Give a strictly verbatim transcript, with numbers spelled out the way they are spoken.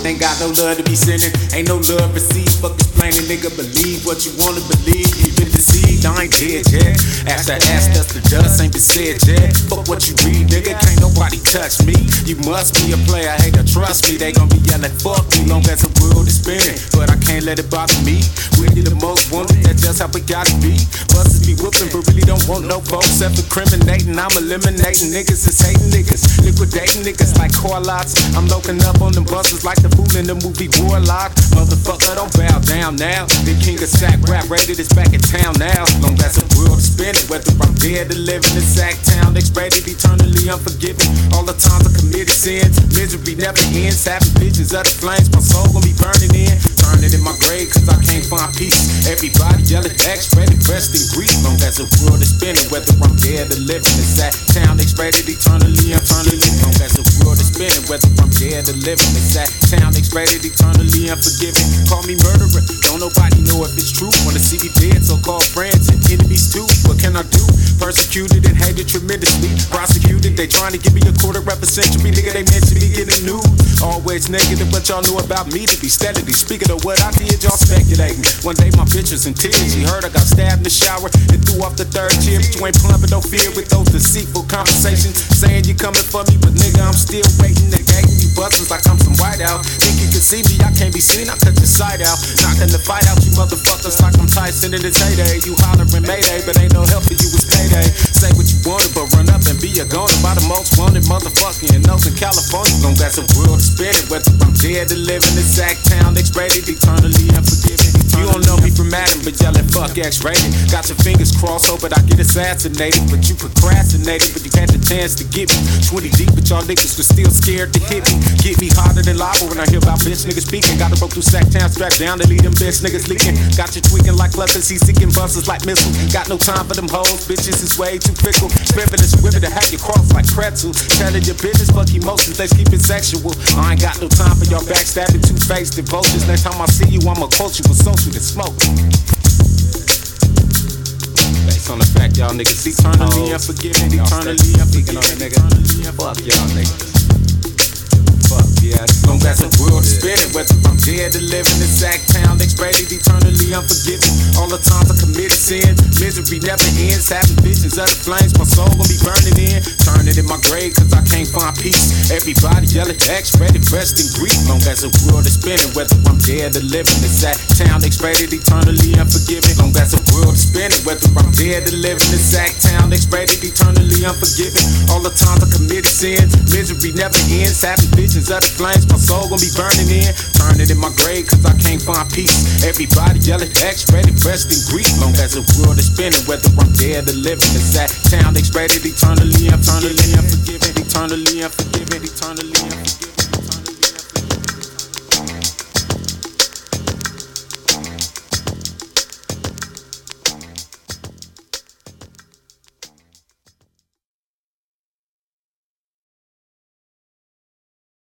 Ain't got no love to be sending, ain't no love received. Fuck explaining, nigga, believe what you wanna believe. You been deceived, I ain't dead yet. After ass dust the dust, ain't been said yet. Fuck what you read, nigga, can't nobody touch me. You must be a player, hate to trust me. They gon' be yelling, fuck me, long as the world is spinning. But I can't let it bother me. When you the most wanted, that's just how it gotta be. Busters be whooping, but really don't want no folks. Self-incriminating, I'm eliminating niggas, it's hating niggas. Liquidating niggas like core lots. I'm loking up on them busters like the fool in the movie Warlock. Motherfucker, don't bow down now. The king of sack rap rated is back in town now. Long as the world is spinning, whether I'm dead or living in sack town, X-rated, eternally unforgiving. All the times I committed sins, misery never ends. Having visions of the flames, my soul gon' be burning in. Turning in my grave, cause I can't find peace. Everybody yelling X-rated, rest in grief. Long as the world is spinning, whether I'm dead or living in sack town, X-rated, eternally unforgiving. Long as the world is spinning, whether I'm dead or living in sack town, X-rated, eternally unforgiving. Call me murderer, don't nobody know if it's true. Wanna see me dead, so-called friends and enemies too. What can I do? Persecuted and hated tremendously. Prosecuted, they trying to give me a quarter of a century. Nigga, they mention me getting nude. Always negative, but y'all know about me to be steadily. Speaking of what I did, y'all speculating. One day my bitch was in tears. She heard I got stabbed in the shower and threw off the third chair. But you ain't plumbing no fear with those deceitful conversations. Saying you coming for me, but nigga, I'm still waiting. They gagging you busters like I'm some whiteout. Think you can see me, I can't be seen, I cut your sight out. Knocking the fight out, you motherfuckers like I'm Tyson in his heyday. You hollering Mayday, but ain't no help for you, it's payday. Say what you wanted, but run up and be a goner. By the most wanted motherfucker in Northern California. Long as the world is spinning, whether I'm dead or living in sack town, X-rated, eternally unforgiving. You don't know me from Adam, but yelling fuck X-rated. Got your fingers crossed, hope I get assassinated. But you procrastinated, but you had the chance to get me twenty deep, but y'all niggas was still scared to hit me. Get me harder than lava when I hear about bitch niggas speaking. Gotta go through sack town, strapped down to lead them bitch niggas leaking. Got you tweaking like clusters, he's seeking busters like missiles. Got no time for them hoes, bitches is way too fickle. Frivolous, rivet to have you cross like pretzels. Telling your business, fuck emotions, let's keep it sexual. I ain't got no time for y'all backstabbing, two-faced vultures. Next time I see you, I'ma quote you with social to smoke. Based on the fact y'all niggas eternally unforgiving, eternally unforgiving, nigga. Fuck y'all niggas. Fuck yes. Long as the world is spinning, whether I'm dead or living in sack town, X-rated, eternally unforgiving. All the times I committed sins, misery never ends. Having visions of the flames, my soul gon' be burning in. Turning in my grave, cause I can't find peace. Everybody yelling X-rated, rest in grief. Long as the world is spinning, whether I'm dead or living in sack town, X-rated, eternally unforgiving. Long as the world is spinning, whether I'm dead or living in sack town, X-rated, eternally unforgiving. All the times I committed sins, misery never ends. Having visions of the flames, my soul gon' be burning in. Turning in my grave, cause I can't find peace. Everybody yelling X-rated, rest in grief. Long as the world is spinning, whether I'm dead or living in sack town, X-rated, eternally, eternally unforgiving, eternally unforgiving, eternally unforgiving.